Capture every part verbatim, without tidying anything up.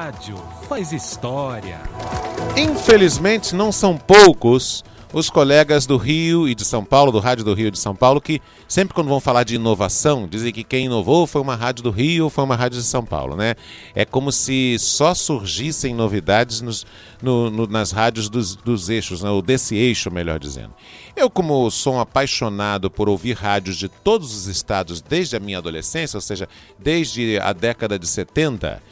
rádio faz história. Infelizmente, não são poucos os colegas do Rio e de São Paulo, do Rádio do Rio e de São Paulo, que sempre quando vão falar de inovação, dizem que quem inovou foi uma rádio do Rio ou foi uma rádio de São Paulo, né? É como se só surgissem novidades nos, no, no, nas rádios dos, dos eixos, né? Ou desse eixo, melhor dizendo. Eu, como sou um apaixonado por ouvir rádios de todos os estados desde a minha adolescência, ou seja, desde a década de setenta,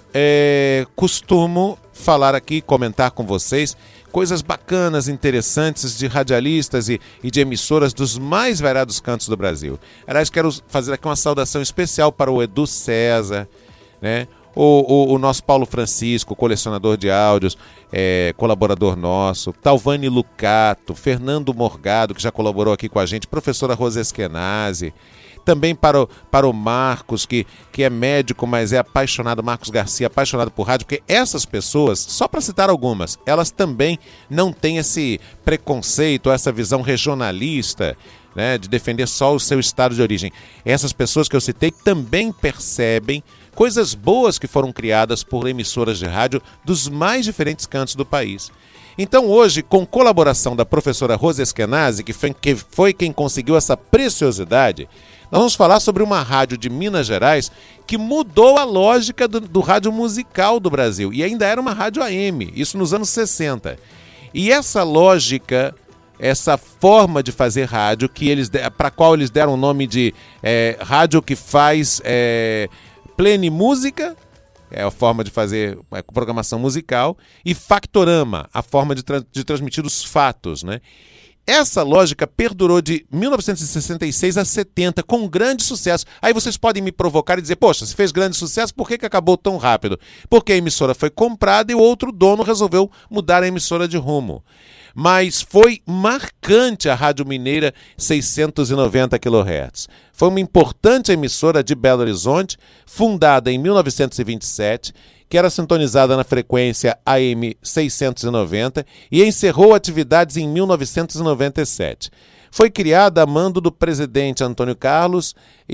é, costumo falar aqui, comentar com vocês coisas bacanas, interessantes de radialistas e, e de emissoras dos mais variados cantos do Brasil. Aliás, quero fazer aqui uma saudação especial para o Edu César, né? o, o, o nosso Paulo Francisco, colecionador de áudios, é, colaborador nosso, Talvani Lucato, Fernando Morgado, que já colaborou aqui com a gente, professora Rosa Eskenazi, também para o, para o Marcos, que, que é médico, mas é apaixonado, Marcos Garcia, apaixonado por rádio, porque essas pessoas, só para citar algumas, elas também não têm esse preconceito, essa visão regionalista, né, de defender só o seu estado de origem. Essas pessoas que eu citei também percebem coisas boas que foram criadas por emissoras de rádio dos mais diferentes cantos do país. Então hoje, com colaboração da professora Rosa Eskenazi, que foi, que foi quem conseguiu essa preciosidade, nós vamos falar sobre uma rádio de Minas Gerais que mudou a lógica do, do rádio musical do Brasil. E ainda era uma rádio A M, isso nos anos sessenta. E essa lógica, essa forma de fazer rádio, que eles, para a qual eles deram o nome de é, rádio que faz é, plenimúsica, é a forma de fazer a programação musical, e Factorama, a forma de, tra- de transmitir os fatos, né? Essa lógica perdurou de mil novecentos e sessenta e seis a setenta, com grande sucesso. Aí vocês podem me provocar e dizer, poxa, se fez grande sucesso, por que que acabou tão rápido? Porque a emissora foi comprada e o outro dono resolveu mudar a emissora de rumo. Mas foi marcante a Rádio Mineira seiscentos e noventa quilohertz. Foi uma importante emissora de Belo Horizonte, fundada em mil novecentos e vinte e sete, que era sintonizada na frequência A M seiscentos e noventa e encerrou atividades em mil novecentos e noventa e sete. Foi criada a mando do presidente Antônio Carlos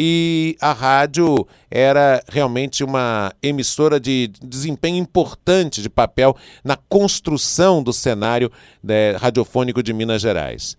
e a rádio era realmente uma emissora de desempenho importante de papel na construção do cenário né, radiofônico de Minas Gerais.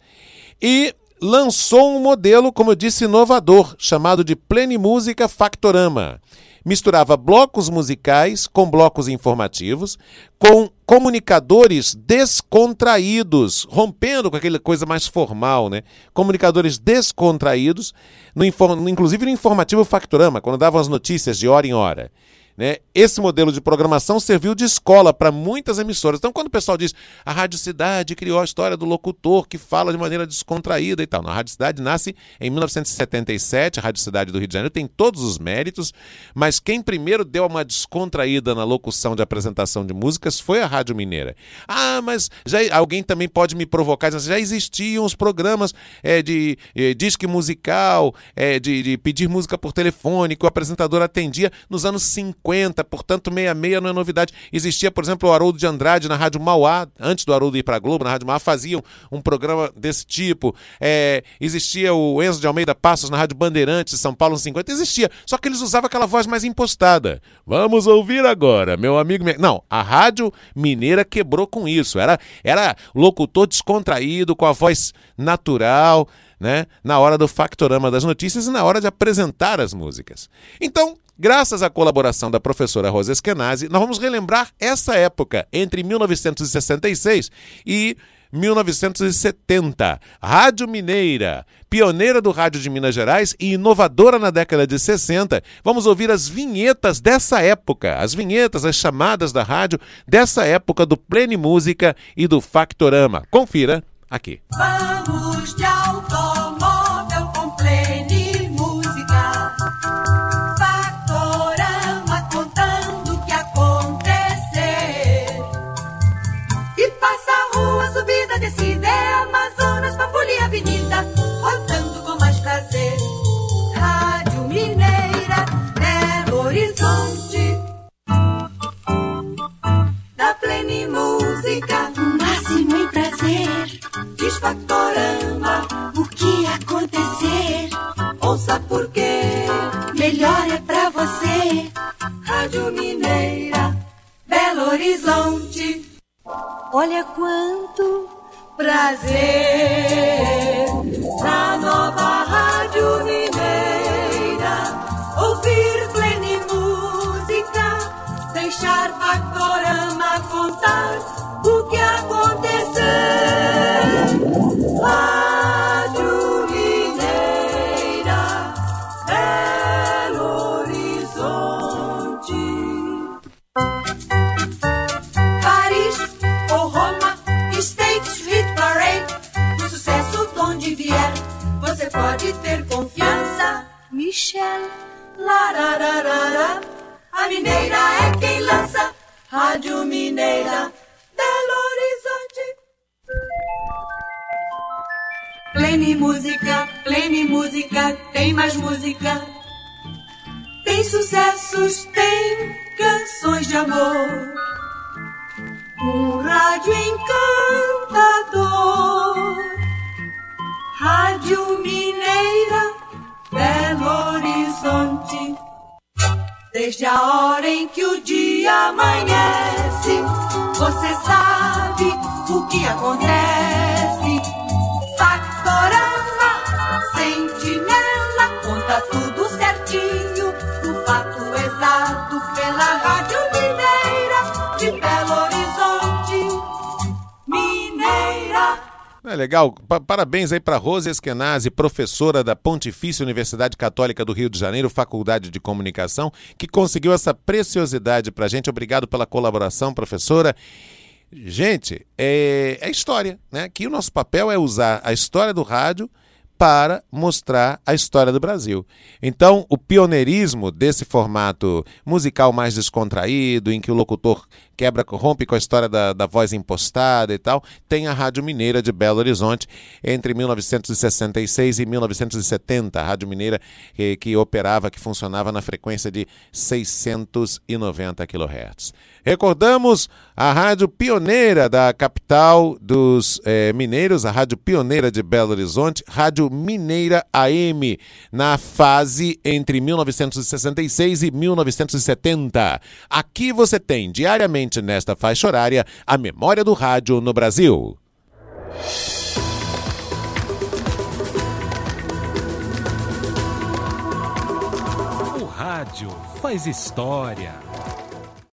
E lançou um modelo, como eu disse, inovador, chamado de Plenimúsica Factorama. Misturava blocos musicais com blocos informativos, com comunicadores descontraídos, rompendo com aquela coisa mais formal, né? Comunicadores descontraídos, no, inclusive no informativo Factorama, quando davam as notícias de hora em hora. Né? Esse modelo de programação serviu de escola para muitas emissoras. Então, quando o pessoal diz a Rádio Cidade criou a história do locutor que fala de maneira descontraída e tal. Não, a Rádio Cidade nasce em mil novecentos e setenta e sete, a Rádio Cidade do Rio de Janeiro tem todos os méritos, mas quem primeiro deu uma descontraída na locução de apresentação de músicas foi a Rádio Mineira. Ah, mas já, alguém também pode me provocar, já existiam os programas é, de é, disque musical, é, de, de pedir música por telefone, que o apresentador atendia nos anos cinquenta. Portanto, sessenta e seis não é novidade. Existia, por exemplo, o Haroldo de Andrade na Rádio Mauá, antes do Haroldo ir para a Globo, na Rádio Mauá, faziam um programa desse tipo. É, existia o Enzo de Almeida Passos na Rádio Bandeirantes, de São Paulo, nos cinquenta. Existia, só que eles usavam aquela voz mais impostada. Vamos ouvir agora, meu amigo... Não, a Rádio Mineira quebrou com isso. Era, era locutor descontraído, com a voz natural, né, na hora do Factorama das notícias e na hora de apresentar as músicas. Então, graças à colaboração da professora Rosa Eskenazi, nós vamos relembrar essa época, entre mil novecentos e sessenta e seis e mil novecentos e setenta. Rádio Mineira, pioneira do rádio de Minas Gerais e inovadora na década de sessenta. Vamos ouvir as vinhetas dessa época, as vinhetas, as chamadas da rádio dessa época do Plenimúsica e do Factorama. Confira aqui. Vamos de automóvel com Plenimúsica. Factorama contando o que acontecer. E passa a rua, subida, descida, é Amazonas, Pampulha, Avenida, rodando com mais prazer. Rádio Mineira, Belo Horizonte. Da Plenimúsica, o máximo em prazer. Diz Factorama, o que acontecer? Ouça por quê, melhor é pra você. Rádio Mineira, Belo Horizonte. Olha quanto prazer na nova Rádio Mineira, ouvir plena música, deixar Factorama contar o que aconteceu. Rádio Mineira, Belo Horizonte. Paris ou Roma, States Hit Parade, o sucesso de onde vier, você pode ter confiança. Michel, larararara, a mineira é quem lança. Rádio Mineira, Belo Horizonte. Plene música, plene música, tem mais música. Tem sucessos, tem canções de amor. Um rádio encantador. Rádio Mineira, Belo Horizonte. Desde a hora em que o dia amanhece, você sabe o que acontece. Factorama, sentinela, conta tudo certinho. O fato exato pela Rádio Mineira de Belo Horizonte. Mineira. É legal. Pa- parabéns aí para Rose Eskenazi, professora da Pontifícia Universidade Católica do Rio de Janeiro, Faculdade de Comunicação, que conseguiu essa preciosidade para a gente. Obrigado pela colaboração, professora. Gente, é, é história, né? Aqui o nosso papel é usar a história do rádio para mostrar a história do Brasil. Então, o pioneirismo desse formato musical mais descontraído, em que o locutor quebra, rompe com a história da, da voz impostada e tal, tem a Rádio Mineira de Belo Horizonte entre mil novecentos e sessenta e seis e mil novecentos e setenta. A Rádio Mineira que, que operava, que funcionava na frequência de seiscentos e noventa quilohertz. Recordamos a rádio pioneira da capital dos eh, mineiros, a Rádio Pioneira de Belo Horizonte, Rádio Mineira A M, na fase entre mil novecentos e sessenta e seis e mil novecentos e setenta. Aqui você tem, diariamente nesta faixa horária, a memória do rádio no Brasil. O rádio faz história.